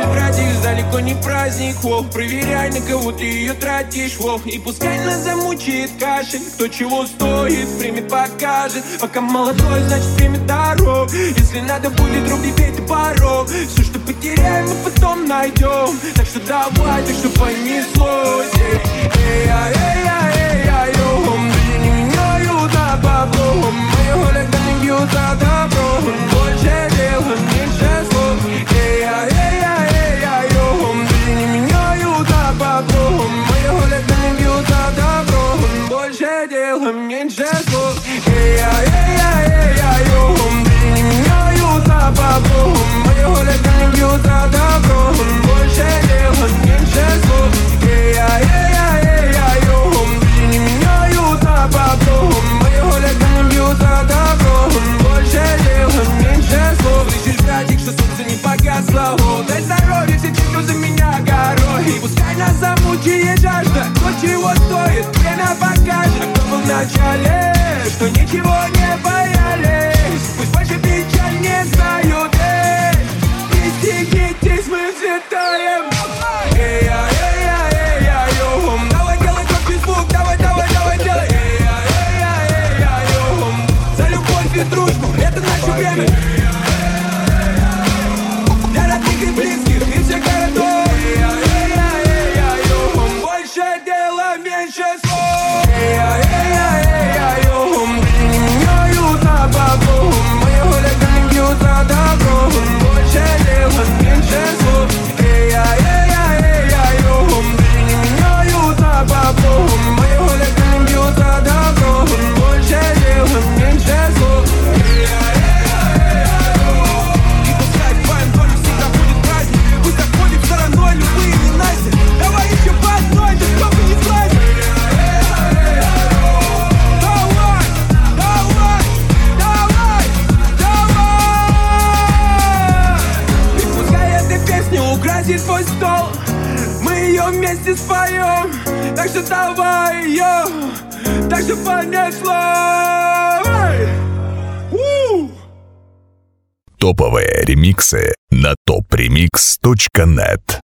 Будешь братишь, далеко не праздник, воу. Проверяй, на кого ты ее тратишь, воу. И пускай нас замучает кашель, кто чего стоит, примет, покажет. Пока молодой, значит примет дорог. Если надо будет, руби, бей ты порог. Все, что потеряем, мы потом найдем. Так что давай, так что понеслось. Эй-я-эй-я-эй-я-йо. Люди не меняют на бабло. Мои хулиганы бьют за добро. Больше дела, меньше слов. Эй-я-эй-я-эй-я-йо. Люди не меняют на бабло. Мои хулиганы бьют за добро. Больше дела, меньше слов. Эй-я-эй-я-эй-я-йо. Люди не меняют на бабло. Мои хулиганы бьют за добро. Больше дела, меньше слов. Эй-я-эй-я-эй-я-йо. Люди не меняют на бабло. Мои хулиганы бьют за добро. Больше дела, меньше слов. Слышишь, братик, что солнце не погасло. Дай здоровья, все чуть за меня горой. И пускай нас замучает жажда. Кто чего стоит, время покажет. А кто был в начале, что ничего не боялись. Пусть больше печаль не знают. Пристегнитесь, мы взлетаем. Эй-я-эй-я-эй-я-йо. Давай делай громкий звук, давай делай. Эй-я-эй-я-эй-я-йо. За любовь и дружбу, это наше время. Для родных и близких, и всех городов. Эй-я-эй-я-эй-я-йо. Больше дела, меньше слов. Эй-я-эй-я-эй-я-йо. Люди не меняют на бабло. Мои хулиганы бьют за добро. Больше дела, меньше слов. Эй-я-эй-я-эй-я-йо. Люди не меняют на бабло. Мои хулиганы бьют за добро. Больше дела, меньше слов. И пускай твоим долю всегда будет праздник. Пусть обходит стороной любые ненасти. Давай еще по одной, да сколько не слазит. И пускай эта песня украсит твой стол, мы ее вместе споем. Так что давай ее, так что понеслось. Топовые ремиксы на topremix.net.